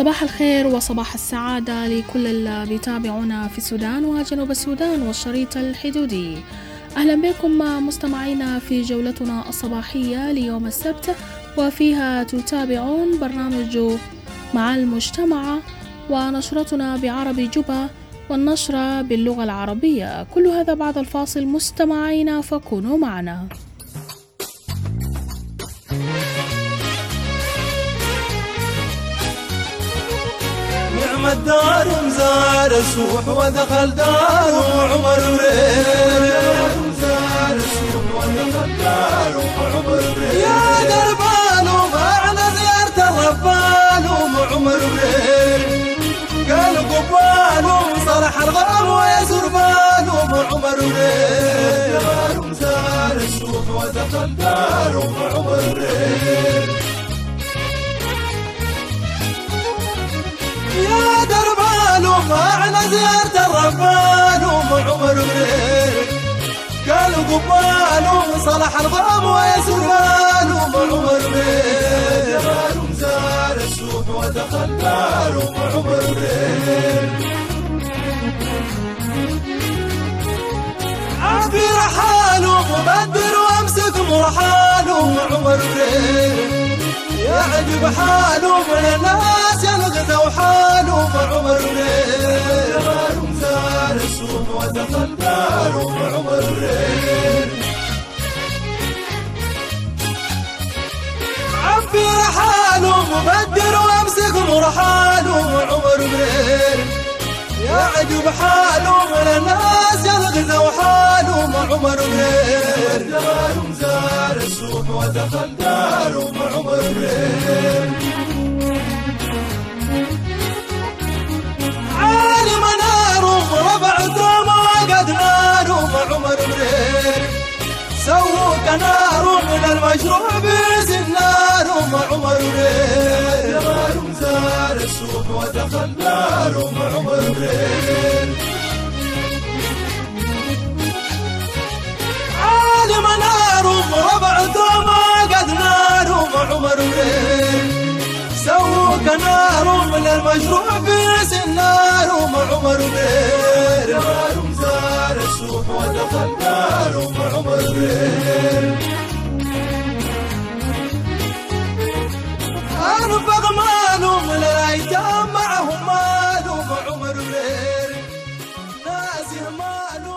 صباح الخير وصباح السعادة لكل اللي بيتابعونا في السودان وجنوب السودان والشريط الحدودي. أهلا بكم مستمعينا في جولتنا الصباحية ليوم السبت، وفيها تتابعون برنامج مع المجتمع ونشرتنا بعربي جوبا والنشرة باللغة العربية. كل هذا بعد الفاصل مستمعينا، فكونوا معنا. نعم الدار مزار السوح ودخل دار وعمر ورير، مزار السوح ودخل دار وعمر ورير، يا دربان ومعنا زيارة الربان وعمر ورير، قال قبان وصلح الغام ويزربان وعمر ورير، مزار السوح ودخل دار وعمر ورير، يا دربان ومعنا زيارة الربان وعمر ورير، قالوا قبان وصلح الغام ويسربان وعمر ورير، جمال مزار السوح ودخل دار وعمر ورير، عافي رحال ومبدر وامسك مرحال وعمر ورير، يا عجب حاله من الناس ينغث وحاله عمر ورير، جمال مزار السوح ودخل دار وعمر ورير، عفي رحاله مبدر وامسك مرحاله عمر ورير، يا عجب حاله من الناس ينغث وحاله عمر ورير، جمال مزار السوح ودخل دار وعمر ورير، عالم نار وربع دوم وقد نار وعمر ورير، سووك نار من المشروع بسنار وعمر ورير، جمال مزار السوح ودخل دار وعمر ورير، عالم نار وربع دوم وقد نار وعمر ورير، سووك نار من المشروع بسنار وعمر ورير، جمال مزار السوح ودخل دار وعمر ورير، أنفق ماله من الأيتام معهم ماله وعمر ورير، ناسه ماله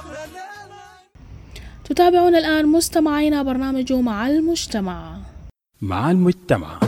تتابعون الآن مستمعينا برنامج مع المجتمع. مع المجتمع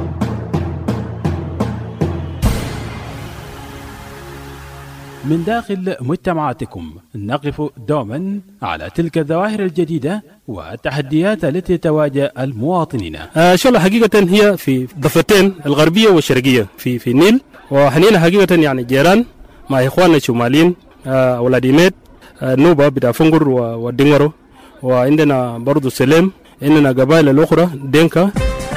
من داخل مجتمعاتكم نقف دوما على تلك الظواهر الجديدة والتحديات التي تواجه المواطنين. شغلة حقيقة هي في ضفتين الغربية والشرقية في النيل، وحنينا حقيقة يعني جيران مع إخواننا الشماليين ولاديميت نوبة بتاع فنقر ودينغرو، وعندنا برضو سليم، عندنا قبائل الأخرى دينكا.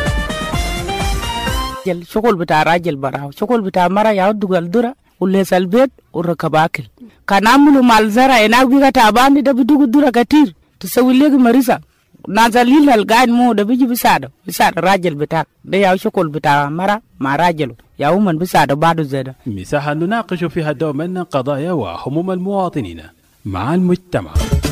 شغل بتاع راجل براه، شغل بتاع مرة يعود الدرة وليس البيت وركب أكل، كان عملوا مع الزرع هناك بيجا تعبان ده بدو الدرة كتير تسوي لك مريسة نازلين القاعد مو ده بيجي بيساعد الراجل بتاعك ده، يا شغل بتاع مرة مع راجله يا من بيساعد بعده زيادة. مساحة نناقش فيها دوما قضايا وهموم المواطنين. مع المجتمع.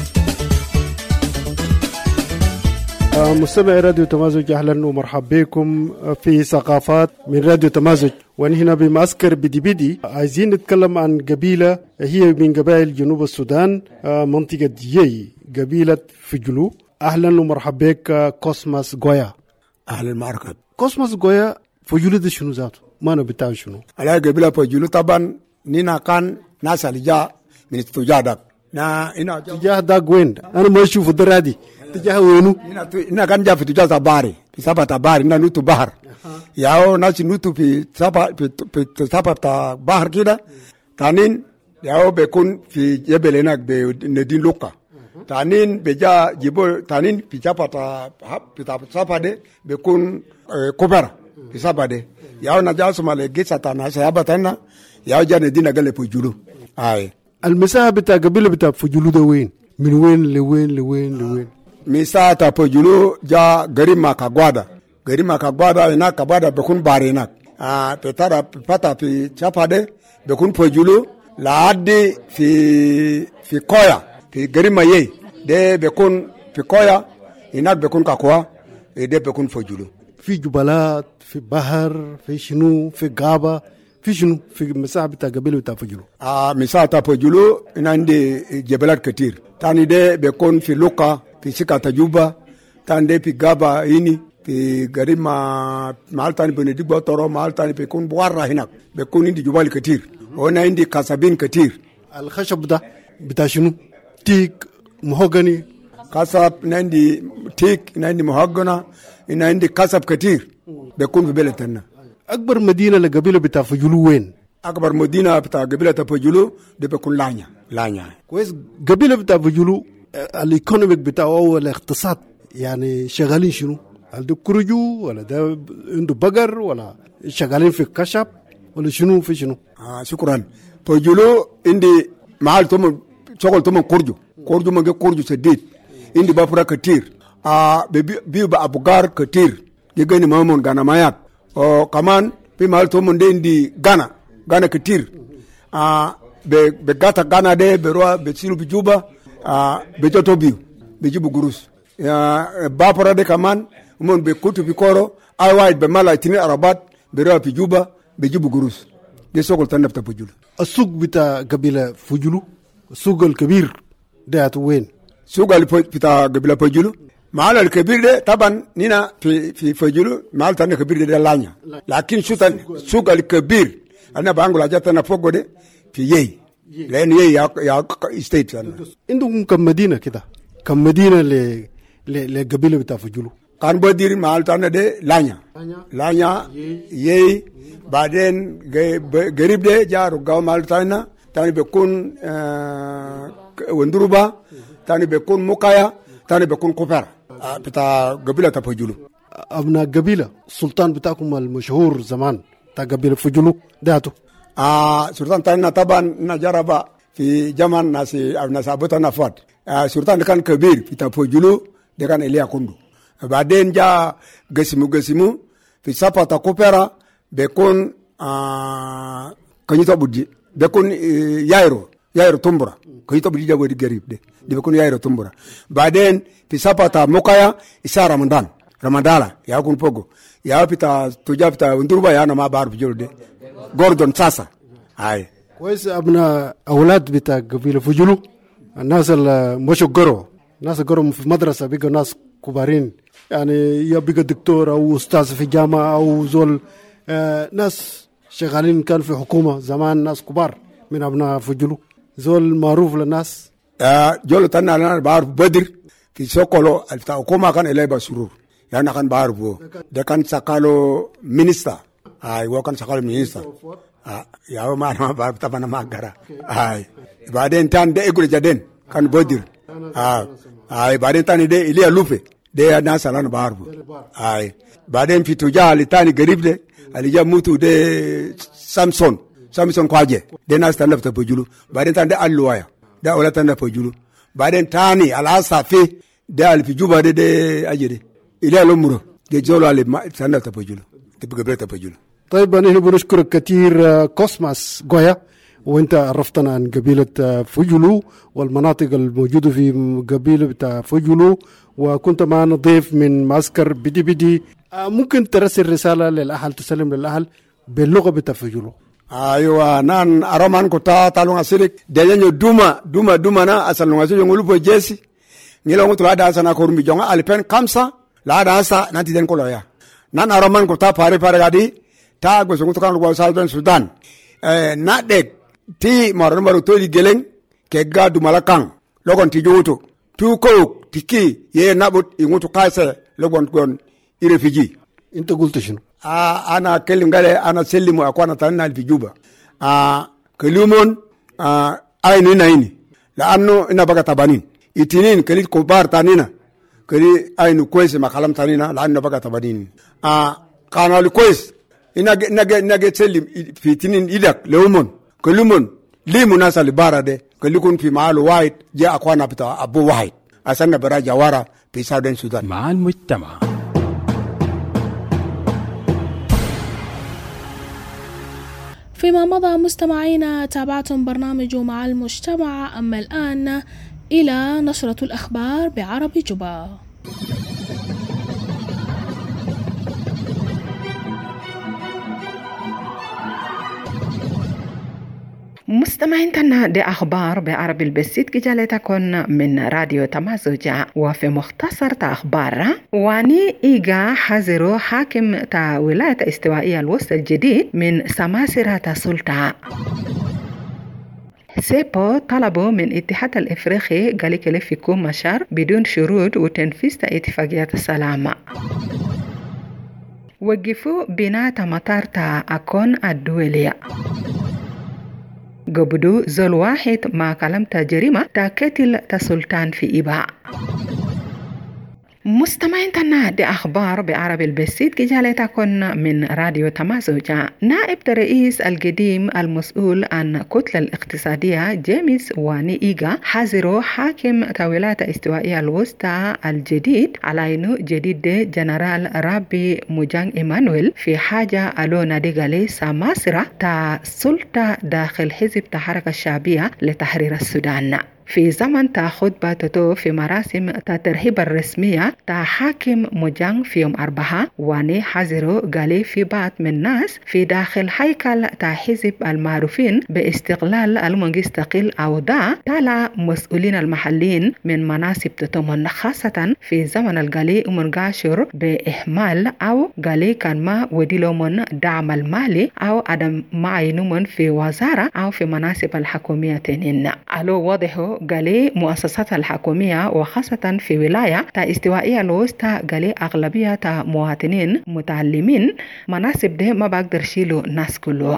مستمعي راديو تمازج، أهلا ومرحبا بكم في ثقافات من راديو تمازج. ونحن بمعسكر بدي عايزين نتكلم عن قبيلة هي من قبائل جنوب السودان، منطقة ديي، قبيلة فجلو. أهلا ومرحبا بك كوسماس غويا. أهلا مرحبا. كوسماس غويا، فجلو ده شنو ذاته؟ ما نبتاع شنو؟ على قبيلة فجلو طبعا نينا كان ناس اللي جاء من التجاه داك. تجاه داك وين؟ أنا ما أشوف درادي. تجاه وينو؟ هنا كان جاء في تجاه تباري، في سبا تباري، هنا نوتو بحر. ياو ناس نوتو في سبا تباري كده. تانين ياو بيكون في جبل هناك بندين لوكا. تانين بيجا جيبو تانين في سبا ده بيكون كوبرا في سبا ده. ياو نجا سمالي جيسا تانا سيابا تانا ياو جا ندين أقل فجلو. أي. المساحة بتاع قبيلة بتاع فجلو ده وين؟ من وين لوين؟ مساحة بتاع فجلو جا غريب ما كغوادا. غريب ما كغوادا هناك كغوادا بيكون باري هناك. petara pata fi chapade bekun pojulu laadi fi koya fi garima ye de bekun fi koya inak bekun kakwa de bekun pojulu في جبلات في بحر في شنو في غابة في شنو في مساحة بتاع قبيلة بتاع فجلو مساحة بتاع فجلو إن عندي جبلات كتير تاني ده بيكون في لوكا في سكة تجوبة تاني ده في غابة هني في قريب محل تاني بنديك بطرو محل تاني بيكون بوارة هناك بيكون عندي جبال كتير وأنا عندي كاسبين كتير الخشب ده بتاع شنو تيك مهوغني كاسب عندي تيك عندي مهوغنا إن عندي كاسب كتير بيكون في بلدنا أكبر مدينة لقبيلة بتاع فجلو وين؟ أكبر مدينة بتاع قبيلة فجلو ده بيكون لانيا كويس قبيلة بتاع فجلو الايكونوميك بتاعه أو الاقتصاد يعني شغالين شنو؟ هل ده كرجو ولا ده عنده بقر ولا شغالين في كشب ولا شنو في شنو؟ شكرا فجلو عندي محل توم شغل توم كرجو من كرجو سديد عندي بافرا كتير بيبقى أبوغار كتير يجيني مامون غانا مايات كمان في محل تومون دي عندي غانا كتير بغاتا غانا دي بروا بسيلو بجوبا بجوتو بيو بجيبو غروس بافرا دي كمان ومون بكوتو بكورو وايد بمالا اتنين عربات بروا بجوبا بجيبو غروس دي سوق التنف تفجلو السوق بتاع قبيلة فجلو السوق الكبير ده وين؟ سوق بتاع قبيلة فجلو محل الكبير ده طبعا نينا في فجلو محل تاني كبير ده لانيا لكن سوق الكبير انا بانقول حاجات انا فوق ده في يي لان يي يا ستيت عندكم كم مدينه كده كم مدينه لقبيله بتاع فجلو كان بدير محل تاني ده لانيا يي بعدين قريب ده جارو قاو محل تاني بيكون وندروبا تاني بيكون مكايا تاني بيكون كوبر بتاع قبيلة فجلو أبناء قبيلة السلطان بتاعكم المشهور زمان بتاع قبيلة فجلو داتو سلطان تاني طبعا نجرب في زمان ناس أبوتا نفاد سلطان كان كبير بتاع فجلو ده كان إليا كوندو بعدين جاء قسمو في سابا تا كوبرا بيكون كنيتا بودي بيكون يايرو تومبرا كنيتا بودي جابوا دي قريب ده بيكون يايرو تومبرا بعدين في سابا مكايا إسا رمضان يا كون بوغو يا بتا توجا بتا وندروبا يا انا ما بعرف جول دي غوردون ساسا هاي كويس ابنا اولاد بتاع قبيله فجلو الناس مشوا قروا ناس قروا في مدرسه بقوا ناس كبارين يعني يا بقى دكتور او استاذ في جامعه او زول ناس شغالين كان في حكومه زمان ناس كبار من ابناء فجلو زول معروف للناس جول تانا انا بعرف بدر في سوكولو الحكومه كان إليه بسرور يعني كان بعرفه ده كان سكالو مينيستا هو كان سكالو مينيستا يا ما بعرف طبعا ما اقرا بعدين تان ده يقول جدين كان بدر بعدين تاني ده إليه لوفي ده ناس انا بعرفه بعدين في تجاه تاني قريب ده اللي جاب موتو ده سامسون كواجه ده ناس تنف تبجلو بعدين تان ده اللوايا ده ولا تنف تبجلو بعدين تاني العصافي ده اللي في جوبا ده اجري إلى الأمور جزولو على سنة تبجلو تبقى تبجلو. طيب أنا بنشكرك كثير كوسماس غويا وأنت عرفتنا عن قبيلة فجلو والمناطق الموجودة في قبيلة بتاع فجلو وكنت معنا ضيف من معسكر بدي ممكن ترسل رسالة للأهل تسلم للأهل باللغة بتاع فجلو. أيوة نان أرمان كتا تالون أسيرك دينيو دوما نا أسألون أسيرك يقولوا بجيسي نيلون تلا داسنا كورمي جونga ألفين خمسة لا داسا نانتي دين كولويا نان أرمان كتا باري غادي تا غوسو كتا كان غوسالدن السودان نادك تي مارمارو تولي جيلين كيغا دومالاكان لوغون تي جوتو تو كوك تيكي يه نابوت يموتو كاسه لوغون يرفيجي انت قلت شنو انا كلم قال انا سلموا اكوانا تانا في جوبا كلمون ايني نايني لانه انا بقى تبانين اتنين كليت كبار تانينا كلي اينو كويس ما كلام تانينا لانه بقى تبانين كانوا كويس نجا سلم في اتنين ايدك لومون كلمون لي مناسب لبارا ده كلكم في محل واحد جاء اكوانا بتاع ابو واحد اسنا براجا ورا في سودان مع المجتمع. فيما مضى مستمعينا تابعتم برنامج مع المجتمع، أما الآن إلى نشرة الأخبار بعربي جوبا. مستمعينا دي أخبار بعربي البسيط جالتكن من راديو تمازوجا. وفي مختصر أخبار واني إيجا حذروا حاكم تا ولاية استوائية الوسطى الجديد من سماسرة السلطة. سيبو طلبوا من الاتحاد الإفريقي قالك لفكو مشار بدون شروط وتنفيذ اتفاقيات السلام. وقفوا بناء مطار تا أكون الدولية. قبضوا زول واحد مع كلام جريمة تقتل سلطان في إباء. مستمعين تنا دي أخبار بعربي البسيط كجالتكن من راديو تمازوجا. نائب الرئيس القديم المسؤول عن الكتلة الاقتصادية جيمس واني إيجا حذروا حاكم ولاية استوائية الوسطى الجديد على إنه جديد جنرال رابي موجان إيمانويل في حاجة ألونا ديغالي ساماسرة تا سلطة داخل حزب الحركة الشعبية لتحرير السودان. في زمن تا خطبته في مراسم تا ترحيب الرسمية تا حاكم موجان في يوم 4 واني حذروا قالي في بعض من الناس في داخل هيكل تا حزب المعروفين باستقلال المستقل أو دا تالا مسؤولين المحليين من مناصب تتمن، خاصة في زمن القالي منقاشر بإهمال أو قالي كان ما وديلو من دعم المالي أو عدم معينو في وزارة أو في مناصب الحكومية تنين. ألو واضحوا قالي مؤسسات الحكومية وخاصة في ولاية تا استوائية الوسطى قالي أغلبية تا مواطنين متعلمين مناسب ده ما بقدر شيلو ناس كله.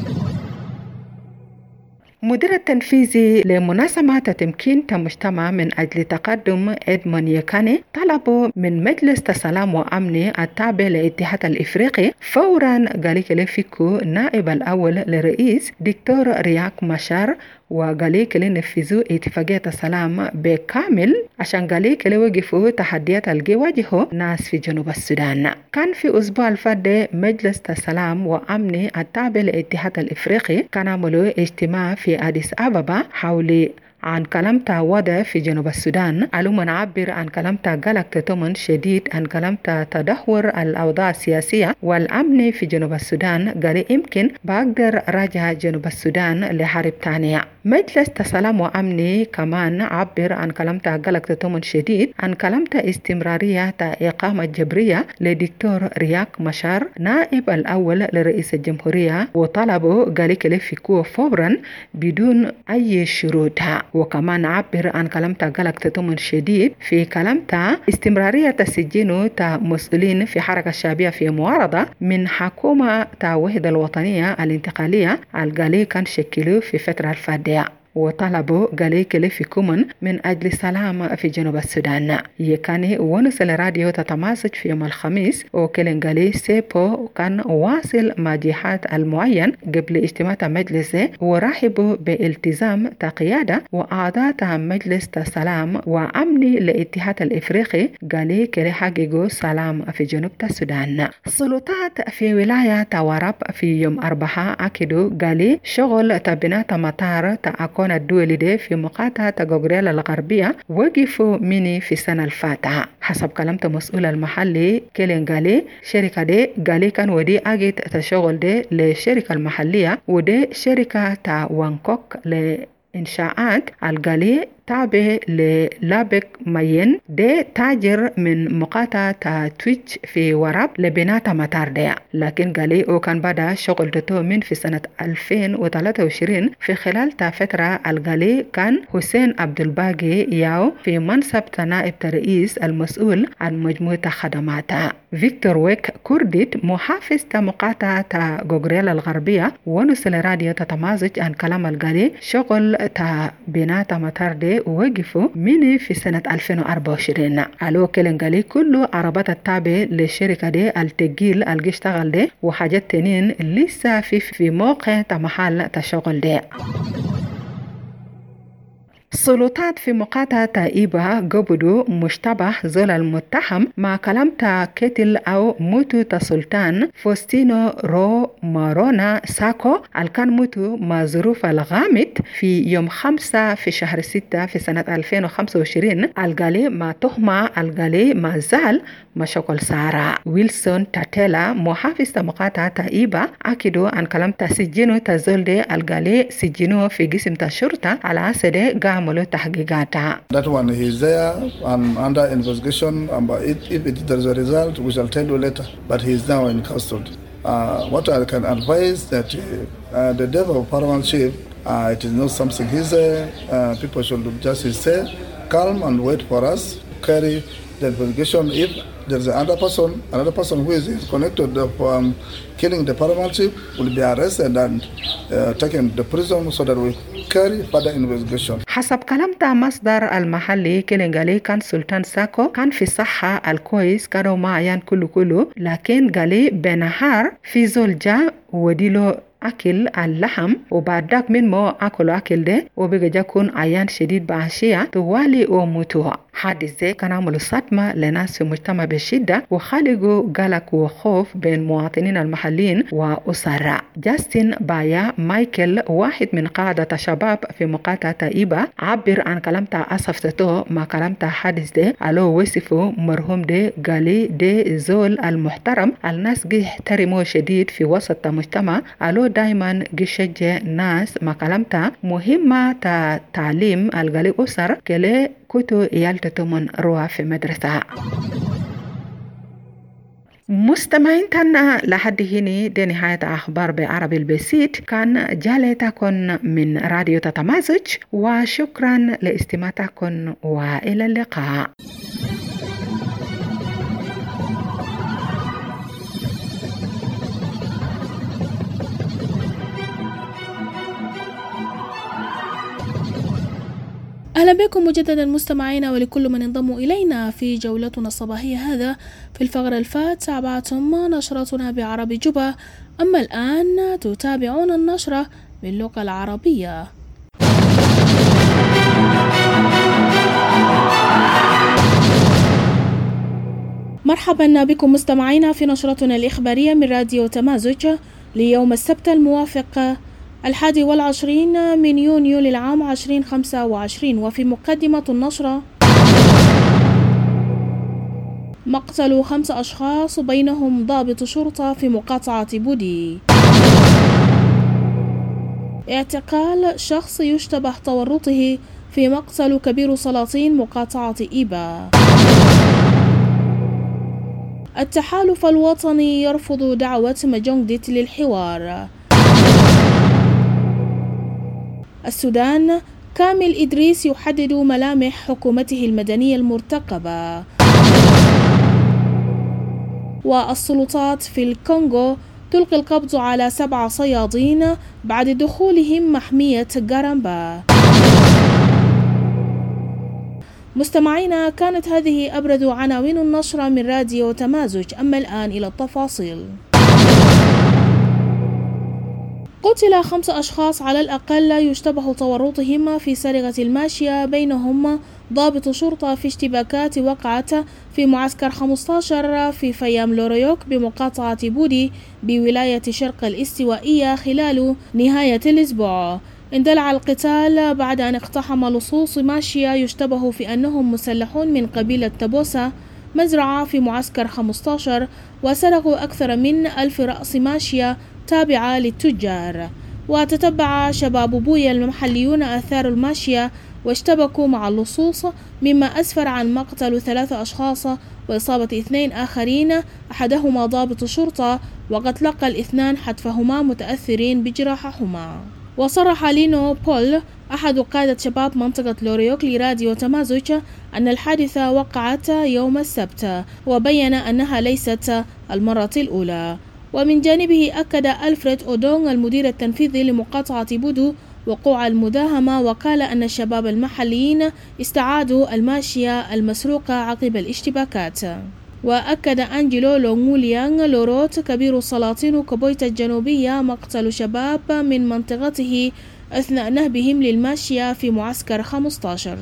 مدير التنفيذي لمنظمة تمكين المجتمع من أجل تقدم إدمون يكاني طلبوا من مجلس السلام وأمن التابع للاتحاد الإفريقي فورا قالك لفكو نائب الأول لرئيس دكتور رياك مشار وقاليك لنفذوا اتفاقية السلام بكامل عشان قاليك لوقفوا تحديات اللي واجهوا ناس في جنوب السودان. كان في أسبوع الفات مجلس السلام وأمن التابع للاتحاد الإفريقي كان عملوا اجتماع في أديس أبابا حول عن كلامتا وضع في جنوب السودان. علوم نعبر عن كلامتا قلق تتمن شديد عن كلامتا تدهور الأوضاع السياسية والأمن في جنوب السودان. قال يمكن بقدر رجع جنوب السودان لحرب تانية. مجلس السلام وأمني كمان عبر عن كلامتا قلق تتمن شديد عن كلامتا استمرارية إقامة جبرية لدكتور رياك مشار نائب الأول لرئيس الجمهورية وطلبوا قالك لفكوه فورا بدون أي شروطها. وكمان عبر عن كلامتا قلق تتمن شديد في كلامتا استمرارية السجين تا مسؤولين في حركة الشعبية في معارضة من حكومة تا وحدة الوطنية الانتقالية القالي كان شكلوا في فترة الفادية. وطلبوا قاليك لفكم من أجل السلام في جنوب السودان. يكاني ونسل راديو تتماسك في يوم الخميس وكلن قالي سيبو كان واصل مع جهات المعين قبل اجتماع مجلسه ورحبوا بالتزام تقيادة وأعضاء مجلس السلام وأمن للاتحاد الإفريقي قاليك لحققوا سلام في جنوب السودان. السلطات في ولاية وراب في يوم 4 أكدوا قالي شغل تبنات مطار تأكون الدولي دي في مقاطعة غوغريلا الغربية وقفوا مني في السنة الفاتحة. حسب كلام مسؤول المحلي كيلين قالي شركة دي قالي كان ودي أجد تشغل دي لشركة المحلية ودي شركة تا وانكوك لإنشاءات القالي تابع للابك ماين دي تاجر من مقاطعة تويتش في وراب لبناء مطار دي. لكن قالي وكان بدأ شغل دتو من في سنة 2023 في خلال فترة القالي كان حسين عبد الباقي ياو في منصب نائب الرئيس المسؤول عن مجموعة خدمات. فيكتور ويك كورديت محافظ مقاطعة غوغريلا الغربية ونسل راديو تتمازج عن كلام القالي شغل بناء مطار دي وقفوا مني في سنة 2024. على كلن قالي كله عربات التابع للشركة دي التقيل الاشتغل دي وحاجات تانين لسه في موقع محل تشغل دي. سلطات في مقاطعة تائيبا قبضوا مشتبه زول المتهم مع كلامتا كتل أو موتو سلطان فوستينو رو مارونا ساكو الكان موتو مع ظروف الغامض في يوم 5 في شهر 6 في سنة 2025 الغالي مع تهمة الغالي مع زال مشاكل سارة. ويلسون تاتيلا محافظ مقاطعة تائيبا أكدوا أن كلامتا سجنو تزول دي الغالي سجنو في قسم الشرطة على أسد قاملوا تحقيقاتها. That one is there and under investigation, but if there is a result we shall tell you later, but he is now in custody. What I can advise that the death of Paramount Chief, it is not something easy. People should just stay calm and wait for us, carry the investigation. If there is another person who is connected to killing the Paramount Chief will be arrested and taken to prison so that we carry further investigation. حسب كلامتا مصدر المحلي كيلينغالي كان سلطان ساكو كان في صحة الكويس كانوا معيان كله لكن قالي بنهار في زول جا وديلو أكل اللحم وبعدك من ما أكلوا أكل ده وبقى جاكون عيان شديد بعشية توالي وموتوها. حادث ده كان عملوا صدمة لناس في مجتمع بشدة وخلقوا قلق وخوف بين مواطنين المحليين وأسراء. جاستن بايا مايكل واحد من قادة الشباب في مقاطعة تائيبا عبر عن كلامتا أصفتو ما كلامتا حادث ده ألو وصفوا مرحوم ده قالي ده زول المحترم الناس جه احترموه شديد في وسط المجتمع ألو دايما جشجع ناس ما كلامتا مهمة تعليم الغالي أسر كلي كتو يالتتمن روح في مدرسة. مستمعين تنا لحد هنا دي نهاية أخبار بعربي البسيط كان جالتكم من راديو تتمازج وشكرا لاستماعتكم وإلى اللقاء. أهلا بكم مجددا مستمعينا ولكل من انضموا إلينا في جولتنا الصباحية. هذا في الفقرة الفات تابعتم نشرتنا بعربي جوبا، أما الآن تتابعون النشرة باللغة العربية. مرحبا بكم مستمعينا في نشرتنا الإخبارية من راديو تمازج ليوم السبت الموافق 21 من يونيو للعام 2025. وفي مقدمة النشرة: مقتل 5 أشخاص بينهم ضابط شرطة في مقاطعة بودي. اعتقال شخص يشتبه تورطه في مقتل كبير سلاطين مقاطعة إيبا. التحالف الوطني يرفض دعوة مجونجديت للحوار. السودان: كامل إدريس يحدد ملامح حكومته المدنية المرتقبة. والسلطات في الكونغو تلقي القبض على 7 صيادين بعد دخولهم محمية غارامبا. مستمعينا، كانت هذه أبرز عناوين النشرة من راديو تمازج، أما الآن إلى التفاصيل. قتل 5 أشخاص على الأقل يشتبه تورطهم في سرقة الماشية، بينهم ضابط شرطة في اشتباكات وقعت في معسكر 15 في فيام لوريوك بمقاطعة بودي بولاية شرق الاستوائية خلال نهاية الأسبوع. اندلع القتال بعد أن اقتحم لصوص ماشية يشتبه في أنهم مسلحون من قبيلة تبوسا مزرعة في معسكر 15 وسرقوا أكثر من 1000 رأس ماشية تابعة للتجار. وتتبع شباب بويا المحليون آثار الماشية واشتبكوا مع اللصوص، مما أسفر عن مقتل 3 أشخاص وإصابة 2 آخرين، أحدهما ضابط شرطة، وقد لقى الاثنان حتفهما متأثرين بجراحهما. وصرح لينو بول أحد قادة شباب منطقة لوريوك لراديو تمازج أن الحادثة وقعت يوم السبت، وبين أنها ليست المرة الأولى. ومن جانبه أكد ألفريد أودونغ المدير التنفيذي لمقاطعة بودو وقوع المداهمة، وقال أن الشباب المحليين استعادوا الماشية المسروقة عقب الاشتباكات. وأكد أنجلو لونغوليانغ لوروت كبير السلاطين كوبويتا الجنوبية مقتل شباب من منطقته أثناء نهبهم للماشية في معسكر 15.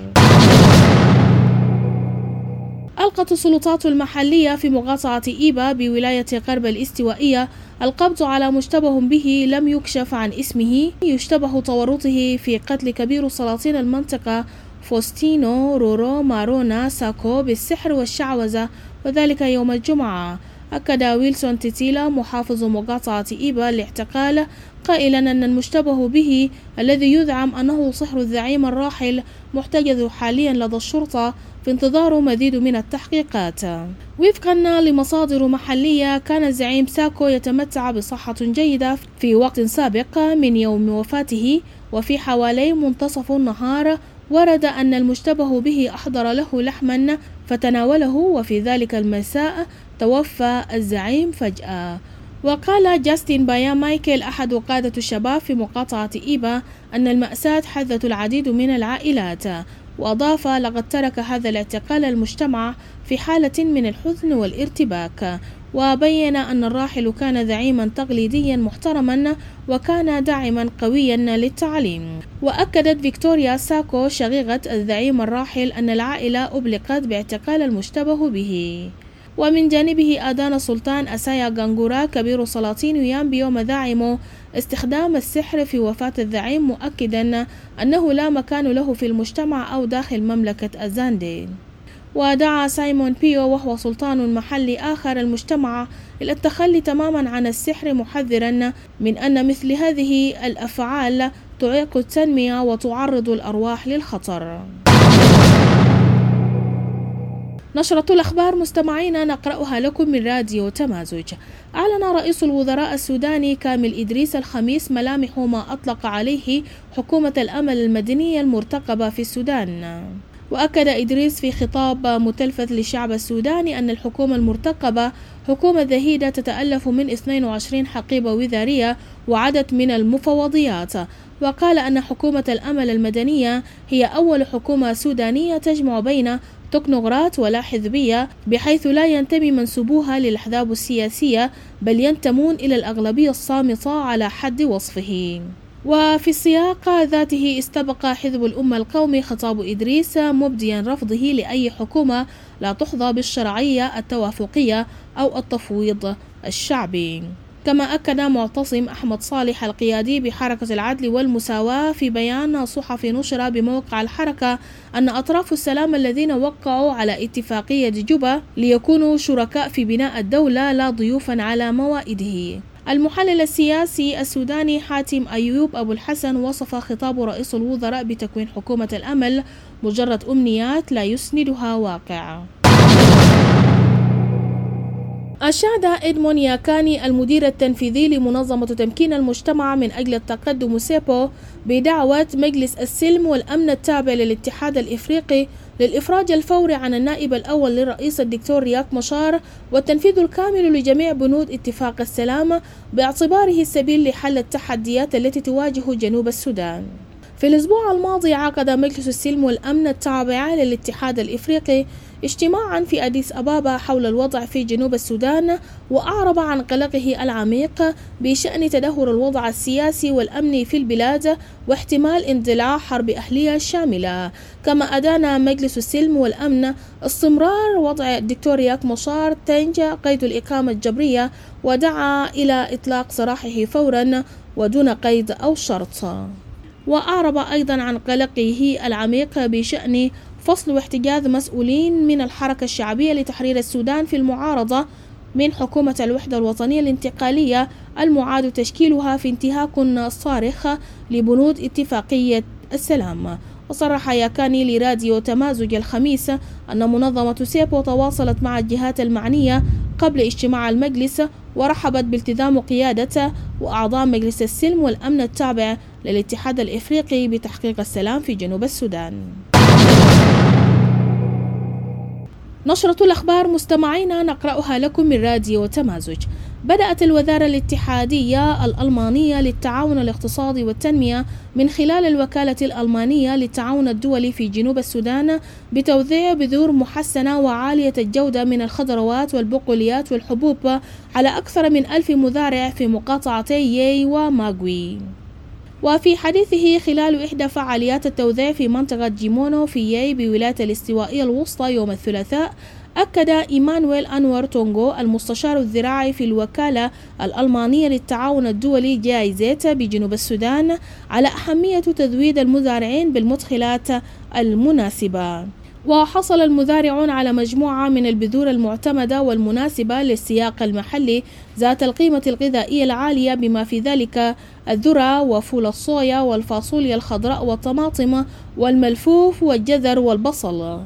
ألقت السلطات المحلية في مقاطعة إيبا بولاية غرب الاستوائية القبض على مشتبه به لم يكشف عن اسمه، يشتبه تورطه في قتل كبير سلاطين المنطقة فوستينو رورو مارونا ساكو بالسحر والشعوذة، وذلك يوم الجمعة. أكد ويلسون تيتيلا محافظ مقاطعة إيبا الاعتقال قائلا أن المشتبه به الذي يزعم أنه صهر الزعيم الراحل محتجز حاليا لدى الشرطة في انتظار مزيد من التحقيقات. وفقا لمصادر محلية كان الزعيم ساكو يتمتع بصحة جيدة في وقت سابق من يوم وفاته، وفي حوالي منتصف النهار ورد أن المشتبه به أحضر له لحما فتناوله، وفي ذلك المساء توفى الزعيم فجأة. وقال جاستين بايا مايكل أحد قادة الشباب في مقاطعة إيبا أن المأساة حثت العديد من العائلات، وأضاف لقد ترك هذا الاعتقال المجتمع في حالة من الحزن والارتباك، وبين أن الراحل كان زعيما تقليديا محترما وكان داعما قويا للتعليم. وأكدت فيكتوريا ساكو شقيقة الزعيم الراحل أن العائلة أبلغت باعتقال المشتبه به. ومن جانبه أدان سلطان أسايا غانغورا كبير سلاطين يامبيو مذاعم استخدام السحر في وفاة الزعيم، مؤكدا أنه لا مكان له في المجتمع أو داخل مملكة أزاندي. ودعا سايمون بيو وهو سلطان محلي آخر المجتمع إلى التخلي تماما عن السحر، محذرا من أن مثل هذه الأفعال تعيق التنمية وتعرض الأرواح للخطر. نشرة الأخبار مستمعينا نقرأها لكم من راديو تمازج. أعلن رئيس الوزراء السوداني كامل إدريس الخميس ملامح ما أطلق عليه حكومة الأمل المدنية المرتقبة في السودان. وأكد إدريس في خطاب متلفز للشعب السوداني أن الحكومة المرتقبة حكومة ذهيدة تتألف من 22 حقيبة وزارية وعدد من المفوضيات. وقال أن حكومة الأمل المدنية هي أول حكومة سودانية تجمع بين تكنوقراط ولا حزبية، بحيث لا ينتمي منسوبوها للأحزاب السياسية بل ينتمون إلى الأغلبية الصامتة على حد وصفه. وفي السياق ذاته استبق حزب الأمة القومي خطاب إدريس مبديا رفضه لأي حكومة لا تحظى بالشرعية التوافقية أو التفويض الشعبي. كما أكد معتصم أحمد صالح القيادي بحركة العدل والمساواة في بيان صحفي نشر بموقع الحركة أن أطراف السلام الذين وقعوا على اتفاقية جوبا ليكونوا شركاء في بناء الدولة لا ضيوفا على موائده. المحلل السياسي السوداني حاتم أيوب أبو الحسن وصف خطاب رئيس الوزراء بتكوين حكومة الأمل مجرد أمنيات لا يسندها واقع. أشاد إدمون ياكاني المدير التنفيذي لمنظمة تمكين المجتمع من أجل التقدم سيبو بدعوة مجلس السلم والأمن التابع للاتحاد الإفريقي للإفراج الفوري عن النائب الأول للرئيس الدكتور رياك مشار والتنفيذ الكامل لجميع بنود اتفاق السلام باعتباره السبيل لحل التحديات التي تواجه جنوب السودان. في الأسبوع الماضي عقد مجلس السلم والأمن التابع للاتحاد الإفريقي اجتماعا في أديس أبابا حول الوضع في جنوب السودان، وأعرب عن قلقه العميق بشأن تدهور الوضع السياسي والأمني في البلاد واحتمال اندلاع حرب أهلية شاملة. كما أدان مجلس السلم والأمن استمرار وضع الدكتور رياك مشار تنج قيد الإقامة الجبرية، ودعا إلى إطلاق سراحه فورا ودون قيد أو شرط. وأعرب أيضا عن قلقه العميق بشأن فصل واحتجاز مسؤولين من الحركة الشعبية لتحرير السودان في المعارضة من حكومة الوحدة الوطنية الانتقالية المعاد تشكيلها في انتهاك صارخ لبنود اتفاقية السلام. وصرح ياكاني لراديو تمازج الخميس أن منظمة سيبو تواصلت مع الجهات المعنية قبل اجتماع المجلس ورحبت بالتزام قيادته وأعضاء مجلس السلم والأمن التابع للاتحاد الإفريقي بتحقيق السلام في جنوب السودان. نشرة الأخبار مستمعينا نقرأها لكم من راديو تمازج. بدأت الوزارة الاتحادية الألمانية للتعاون الاقتصادي والتنمية من خلال الوكالة الألمانية للتعاون الدولي في جنوب السودان بتوزيع بذور محسنة وعالية الجودة من الخضروات والبقوليات والحبوب على أكثر من 1000 مزارع في مقاطعتي يي وماغوي. وفي حديثه خلال إحدى فعاليات التوزيع في منطقة جيمونو في ياي بولاية الاستوائية الوسطى يوم الثلاثاء، أكد إيمانويل أنور تونغو المستشار الزراعي في الوكالة الألمانية للتعاون الدولي جايزيت بجنوب السودان على أهمية تزويد المزارعين بالمدخلات المناسبة. وحصل المزارعون على مجموعة من البذور المعتمدة والمناسبة للسياق المحلي ذات القيمة الغذائية العالية، بما في ذلك الذرة وفول الصويا والفاصوليا الخضراء والطماطم والملفوف والجزر والبصل.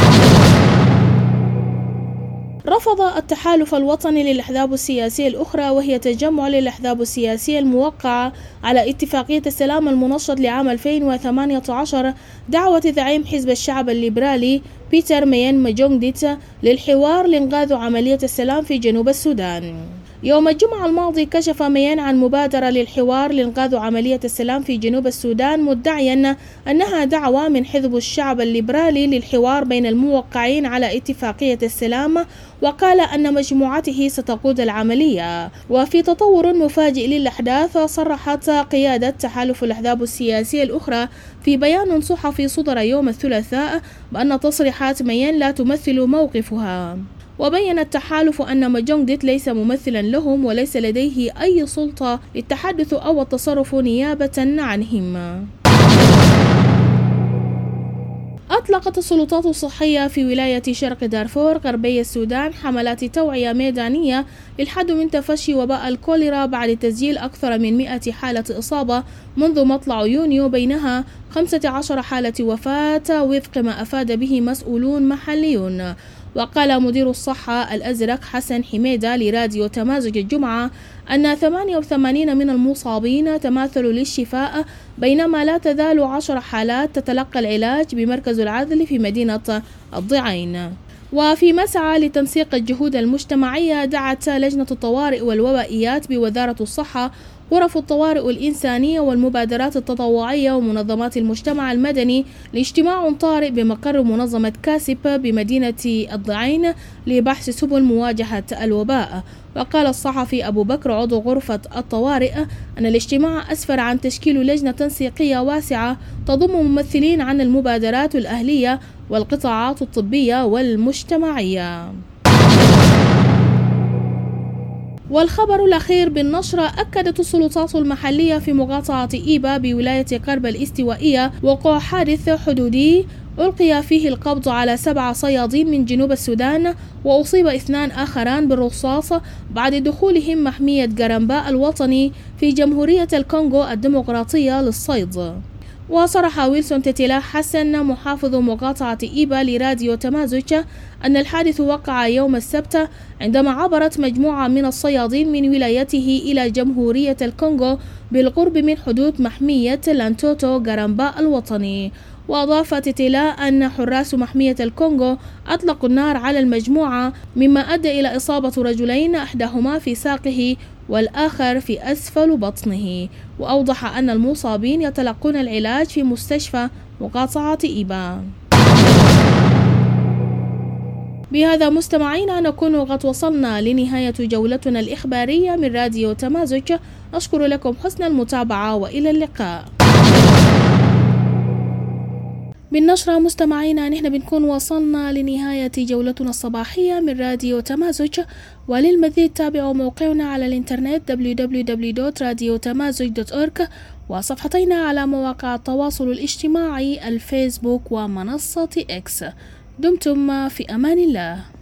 رفض التحالف الوطني للأحزاب السياسية الأخرى، وهي تجمع للأحزاب السياسية الموقعة على اتفاقية السلام المنشط لعام 2018، دعوة زعيم حزب الشعب الليبرالي بيتر ميين ماجونغديت للحوار لإنقاذ عملية السلام في جنوب السودان. يوم الجمعة الماضي كشف ميين عن مبادرة للحوار لإنقاذ عملية السلام في جنوب السودان، مدعيا أنها دعوة من حزب الشعب الليبرالي للحوار بين الموقعين على اتفاقية السلام، وقال أن مجموعته ستقود العملية. وفي تطور مفاجئ للأحداث، صرحت قيادة تحالف الأحزاب السياسية الأخرى في بيان صحفي صدر يوم الثلاثاء بأن تصريحات ميين لا تمثل موقفها. وبين التحالف أن ماجونغديت ليس ممثلا لهم وليس لديه أي سلطة للتحدث أو التصرف نيابة عنهم. أطلقت السلطات الصحية في ولاية شرق دارفور غربي السودان حملات توعية ميدانية للحد من تفشي وباء الكوليرا بعد تسجيل أكثر من 100 حالة إصابة منذ مطلع يونيو، بينها 15 حالة وفاة وفق ما أفاد به مسؤولون محليون. وقال مدير الصحة الأزرق حسن حميدة لراديو تمازج الجمعة أن 88 من المصابين تماثلوا للشفاء، بينما لا تزال 10 حالات تتلقى العلاج بمركز العزل في مدينة الضعين. وفي مسعى لتنسيق الجهود المجتمعية، دعت لجنة الطوارئ والوبائيات بوزارة الصحة غرف الطوارئ الإنسانية والمبادرات التطوعية ومنظمات المجتمع المدني لاجتماع طارئ بمقر منظمة كاسب بمدينة الضعين لبحث سبل مواجهة الوباء. وقال الصحفي أبو بكر عضو غرفة الطوارئ أن الاجتماع أسفر عن تشكيل لجنة تنسيقية واسعة تضم ممثلين عن المبادرات الأهلية والقطاعات الطبية والمجتمعية. والخبر الأخير بالنشرة، أكدت السلطات المحلية في مقاطعة إيبا بولاية قرب الاستوائية وقوع حادث حدودي ألقي فيه القبض على 7 صيادين من جنوب السودان، وأصيب 2 آخران بالرصاص بعد دخولهم محمية غرامبا الوطني في جمهورية الكونغو الديمقراطية للصيد. وصرح ويلسون تتلا حسن محافظ مقاطعة إيبا لراديو تمازج أن الحادث وقع يوم السبت عندما عبرت مجموعة من الصيادين من ولايته إلى جمهورية الكونغو بالقرب من حدود محمية لانتوتو غرامبا الوطني. وأضاف تتلا أن حراس محمية الكونغو أطلقوا النار على المجموعة، مما أدى إلى إصابة رجلين، أحدهما في ساقه والآخر في أسفل بطنه. وأوضح أن المصابين يتلقون العلاج في مستشفى مقاطعة إيبا. بهذا مستمعينا نكون قد وصلنا لنهاية جولتنا الإخبارية من راديو تمازج. أشكر لكم حسن المتابعة وإلى اللقاء. بالنشرة مستمعينا نحن بنكون وصلنا لنهاية جولتنا الصباحية من راديو تمازج، وللمزيد تابعوا موقعنا على الانترنت www.radiotamazج.org وصفحتنا على مواقع التواصل الاجتماعي الفيسبوك ومنصة إكس. دمتم في أمان الله.